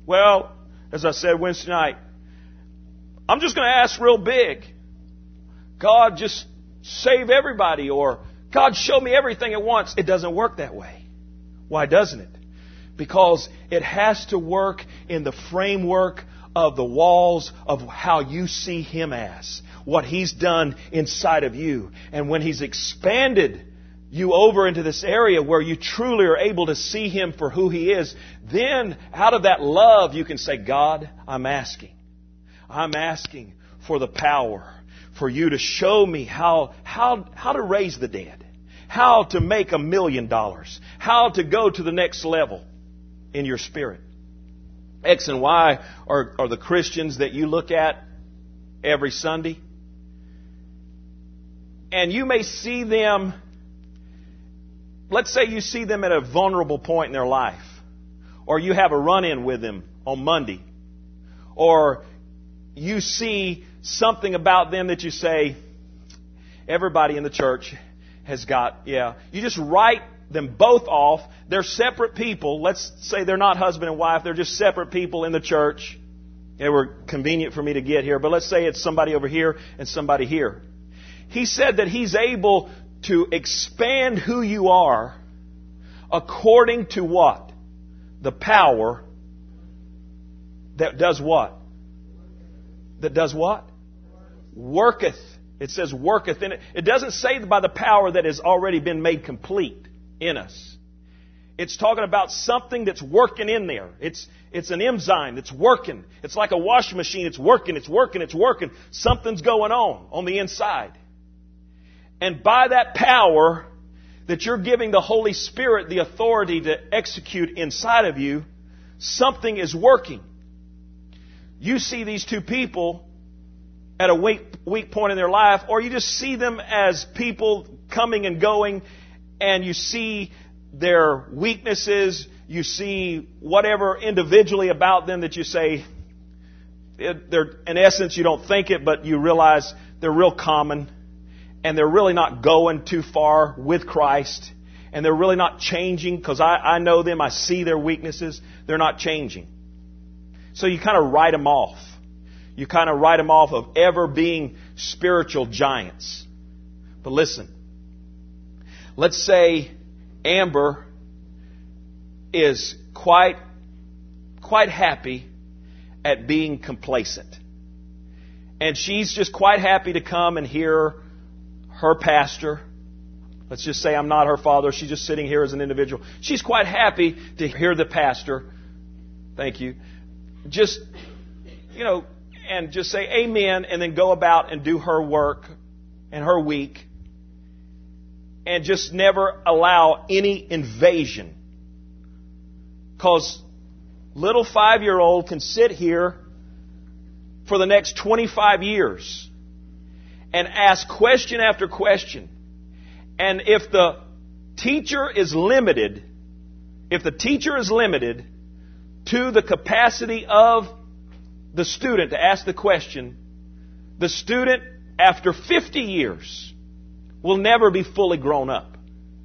Well, as I said Wednesday night, I'm just going to ask real big. God, just save everybody, or God, show me everything at once. It doesn't work that way. Why doesn't it? Because it has to work in the framework of the walls of how you see Him as, what He's done inside of you. And when He's expanded you over into this area where you truly are able to see Him for who He is, then out of that love you can say, God, I'm asking for the power for you to show me how to raise the dead, how to make $1 million, how to go to the next level in your spirit. X and Y are the Christians that you look at every Sunday. And you may see them, let's say you see them at a vulnerable point in their life. Or you have a run-in with them on Monday. Or you see something about them that you say, everybody in the church has got, You just write them both off. They're separate people. Let's say they're not husband and wife. They're just separate people in the church. They were convenient for me to get here. But let's say it's somebody over here and somebody here. He said that He's able to expand who you are according to what? The power that does what? That does what? Worketh. It says worketh in it. It doesn't say by the power that has already been made complete in us. It's talking about something that's working in there. It's an enzyme that's working. It's like a washing machine. It's working. Something's going on the inside. And by that power that you're giving the Holy Spirit the authority to execute inside of you, something is working. You see these two people at a weak point in their life, or you just see them as people coming and going, and you see their weaknesses, you see whatever individually about them that you say, they're, in essence, you don't think it, but you realize they're real common, and they're really not going too far with Christ, and they're really not changing, because I know them, I see their weaknesses, they're not changing. So you kind of write them off. You kind of write them off of ever being spiritual giants. But listen, let's say Amber is quite happy at being complacent. And she's just quite happy to come and hear her pastor. Let's just say I'm not her father. She's just sitting here as an individual. She's quite happy to hear the pastor. Thank you. Just, and just say amen and then go about and do her work and her week. And just never allow any invasion. Because little 5-year-old can sit here for the next 25 years and ask question after question. And if the teacher is limited to the capacity of the student to ask the question, the student, after 50 years, will never be fully grown up.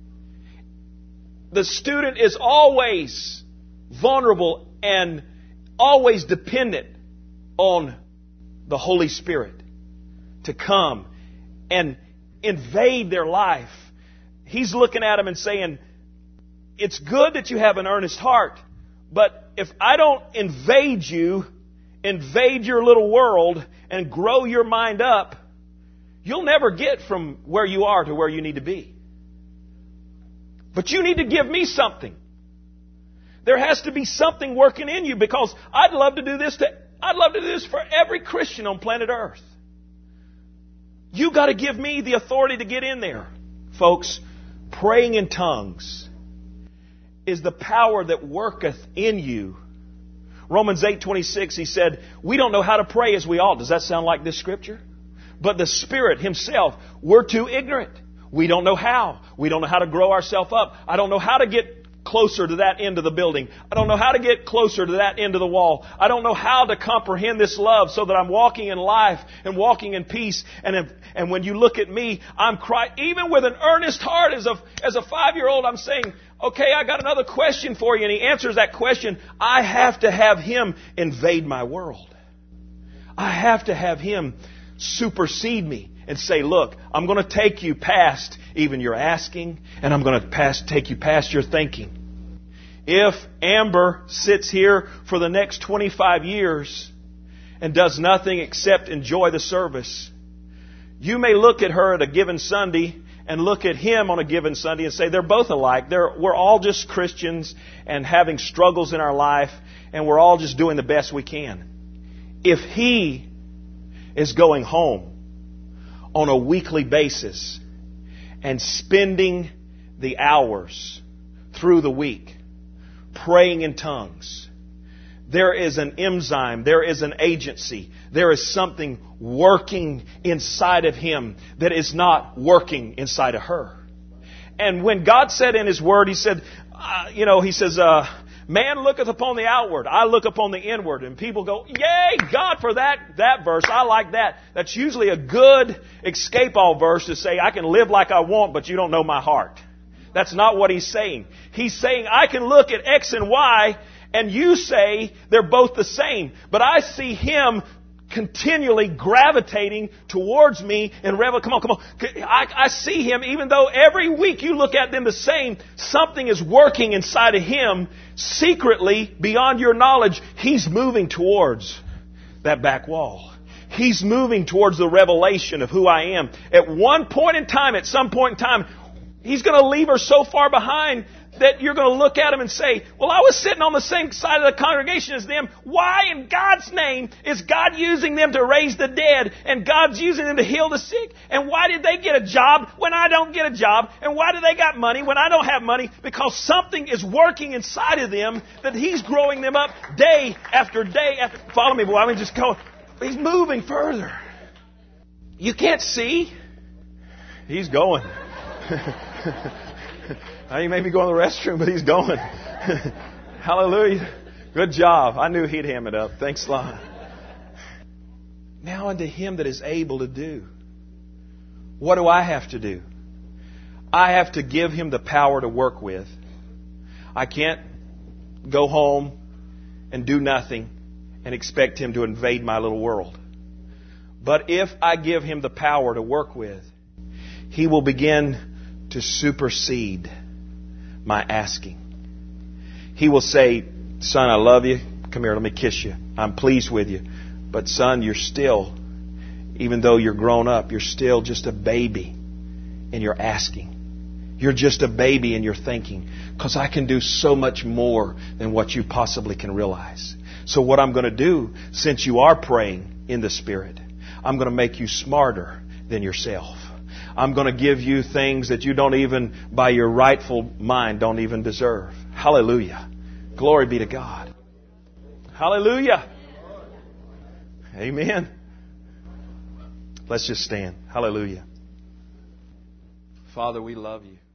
The student is always vulnerable and always dependent on the Holy Spirit to come and invade their life. He's looking at them and saying, it's good that you have an earnest heart, but if I don't invade your little world and grow your mind up, you'll never get from where you are to where you need to be. But you need to give me something. There has to be something working in you, because I'd love to do this for every Christian on planet Earth. You got to give me the authority to get in there. Folks, praying in tongues is the power that worketh in you. Romans 8:26, he said, we don't know how to pray as we ought. Does that sound like this scripture? But the Spirit Himself, we're too ignorant. We don't know how. We don't know how to grow ourselves up. I don't know how to get closer to that end of the building. I don't know how to get closer to that end of the wall. I don't know how to comprehend this love so that I'm walking in life and walking in peace. And when you look at me, I'm crying. Even with an earnest heart as a 5-year-old, I'm saying, Okay, I got another question for you. And he answers that question. I have to have him invade my world. I have to have him supersede me and say, look, I'm going to take you past even your asking, and I'm going to take you past your thinking. If Amber sits here for the next 25 years and does nothing except enjoy the service, you may look at her at a given Sunday and look at him on a given Sunday and say they're both alike. We're all just Christians and having struggles in our life, and we're all just doing the best we can. If he is going home on a weekly basis and spending the hours through the week praying in tongues, there is an enzyme, there is an agency, there is something working inside of him that is not working inside of her. And when God said in His Word, He said, He says, man looketh upon the outward, I look upon the inward. And people go, yay, God, for that verse. I like that. That's usually a good escape all verse to say, I can live like I want, but you don't know my heart. That's not what He's saying. He's saying, I can look at X and Y, and you say they're both the same. But I see Him continually gravitating towards me and come on. I see Him, even though every week you look at them the same, something is working inside of Him secretly beyond your knowledge. He's moving towards that back wall. He's moving towards the revelation of who I am. At one point in time, at some point in time, He's going to leave her so far behind that you're going to look at him and say, well, I was sitting on the same side of the congregation as them. Why in God's name is God using them to raise the dead, and God's using them to heal the sick? And why did they get a job when I don't get a job? And why do they got money when I don't have money? Because something is working inside of them that He's growing them up day after day after. Follow me, boy. I mean, just go. He's moving further. You can't see. He's going. He may be going to the restroom, but he's going. Hallelujah. Good job. I knew he'd ham it up. Thanks a lot. Now unto Him that is able to do. What do I have to do? I have to give Him the power to work with. I can't go home and do nothing and expect Him to invade my little world. But if I give Him the power to work with, He will begin to supersede my asking. He will say, son, I love you. Come here, let me kiss you. I'm pleased with you. But son, you're still, even though you're grown up, you're still just a baby in your asking. You're just a baby in your thinking. Because I can do so much more than what you possibly can realize. So what I'm going to do, since you are praying in the Spirit, I'm going to make you smarter than yourself. I'm going to give you things that you don't even, by your rightful mind, don't even deserve. Hallelujah. Glory be to God. Hallelujah. Amen. Let's just stand. Hallelujah. Father, we love you.